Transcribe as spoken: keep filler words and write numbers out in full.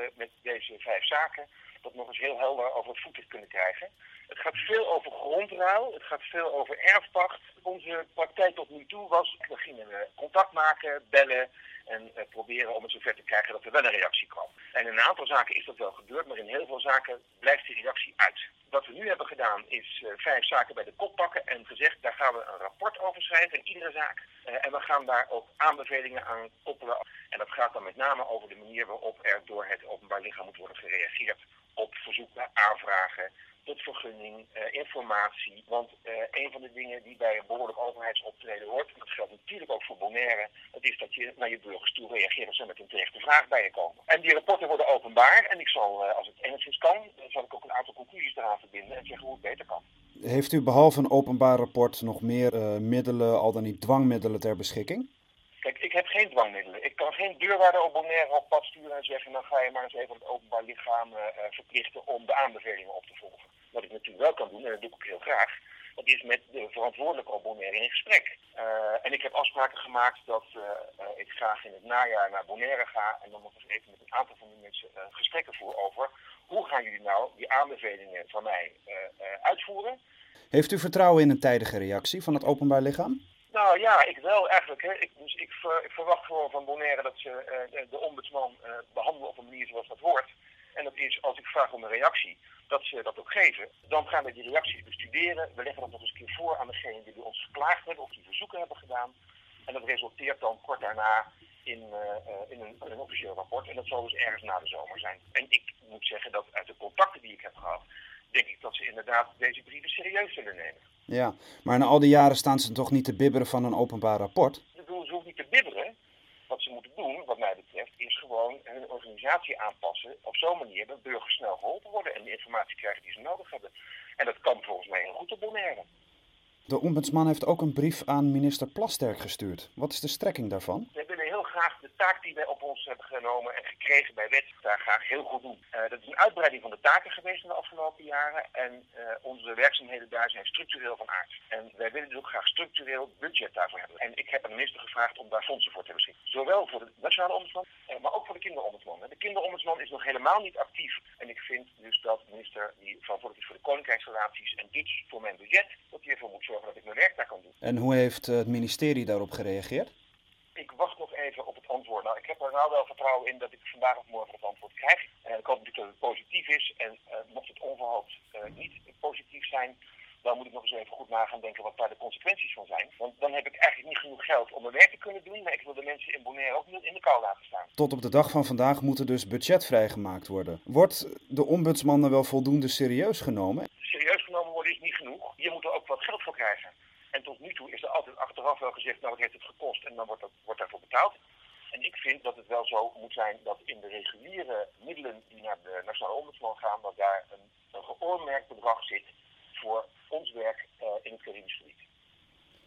we met deze vijf zaken dat nog eens heel helder over het voetlicht kunnen krijgen. Het gaat veel over grondruil, het gaat veel over erfpacht. Onze praktijk tot nu toe was, we gingen contact maken, bellen en uh, proberen om het zover te krijgen dat er wel een reactie kwam. En in een aantal zaken is dat wel gebeurd, maar in heel veel zaken blijft die reactie uit. Wat we nu hebben gedaan is uh, vijf zaken bij de kop pakken en gezegd, daar gaan we een rapport over schrijven in iedere zaak. Uh, en we gaan daar ook aanbevelingen aan koppelen. En dat gaat dan met name over de manier waarop er door het openbaar lichaam moet worden gereageerd op verzoeken, aanvragen, tot vergunning, uh, informatie. Want uh, een van de dingen die bij een behoorlijk overheidsoptreden hoort, en dat geldt natuurlijk ook voor Bonaire, dat is dat je naar je burgers toe reageert als ze met een terechte vraag bij je komen. En die rapporten worden openbaar en ik zal, uh, als het enigszins kan, dan zal ik ook een aantal conclusies eraan verbinden en zeggen hoe het beter kan. Heeft u behalve een openbaar rapport nog meer uh, middelen, al dan niet dwangmiddelen ter beschikking? Kijk, ik heb geen dwangmiddelen. Ik kan geen deurwaarder op Bonaire op pad sturen en zeggen, dan ga je maar eens even het openbaar lichaam uh, verplichten om de aanbevelingen op te volgen. Wat ik natuurlijk wel kan doen, en dat doe ik ook heel graag, dat is met de verantwoordelijke op Bonaire in gesprek. Uh, en ik heb afspraken gemaakt dat uh, uh, ik graag in het najaar naar Bonaire ga en dan nog eens even met een aantal van die mensen uh, gesprekken voer over hoe gaan jullie nou die aanbevelingen van mij uh, uh, uitvoeren. Heeft u vertrouwen in een tijdige reactie van het openbaar lichaam? Nou ja, ik wel eigenlijk. Hè. Ik, dus ik, ver, ik verwacht gewoon van Bonaire dat ze uh, de ombudsman uh, behandelen op een manier zoals dat hoort. En dat is, als ik vraag om een reactie, dat ze dat ook geven. Dan gaan we die reacties bestuderen. We leggen dat nog eens een keer voor aan degene die bij ons geklaagd hebben of die verzoeken hebben gedaan. En dat resulteert dan kort daarna in, uh, in, een, in een officieel rapport. En dat zal dus ergens na de zomer zijn. En ik moet zeggen dat uit de contacten die ik heb gehad, denk ik dat ze inderdaad deze brieven serieus zullen nemen. Ja, maar na al die jaren staan ze toch niet te bibberen van een openbaar rapport? Ik bedoel, ze hoeven niet te bibberen. Wat ze moeten doen, wat mij betreft, is gewoon hun organisatie aanpassen op zo'n manier dat burgers snel geholpen worden en de informatie krijgen die ze nodig hebben. En dat kan volgens mij heel goed op Bonaire. De ombudsman heeft ook een brief aan minister Plasterk gestuurd. Wat is de strekking daarvan? We willen heel graag de taak die wij op ons hebben genomen en gekregen bij wet, daar graag heel goed doen. Uh, dat is een uitbreiding van de taken geweest in de afgelopen jaren en uh, onze werkzaamheden daar zijn structureel van aard. En wij willen dus ook graag structureel budget daarvoor hebben. En ik heb aan de minister gevraagd om daar fondsen voor te beschikken. Zowel voor de nationale ombudsman, uh, maar ook voor de kinderombudsman. De kinderombudsman is nog helemaal niet actief. En ik vind dus dat de minister die verantwoordelijk is voor de koninkrijksrelaties en dus voor mijn budget, dat hij ervoor moet zorgen dat ik mijn werk daar kan doen. En hoe heeft het ministerie daarop gereageerd? Ik wacht nog even op het antwoord. Nou, ik heb er nou wel vertrouwen in dat ik vandaag of morgen het antwoord krijg. En ik hoop natuurlijk dat het positief is. En uh, mocht het onverhoopt uh, niet positief zijn, dan moet ik nog eens even goed na gaan denken wat daar de consequenties van zijn. Want dan heb ik eigenlijk niet genoeg geld om mijn werk te kunnen doen. Maar ik wil de mensen in Bonaire ook niet in de kou laten staan. Tot op de dag van vandaag moet er dus budget vrijgemaakt worden. Wordt de ombudsman er wel voldoende serieus genomen? Serieus genomen worden is niet genoeg. Je moet er ook wat geld voor krijgen. En tot nu toe is er altijd achteraf wel gezegd, nou wat heeft het gekost en dan wordt, dat, wordt daarvoor betaald. En ik vind dat het wel zo moet zijn dat in de reguliere middelen die naar de nationale ombudsman gaan, dat daar een, een geoormerkt bedrag zit voor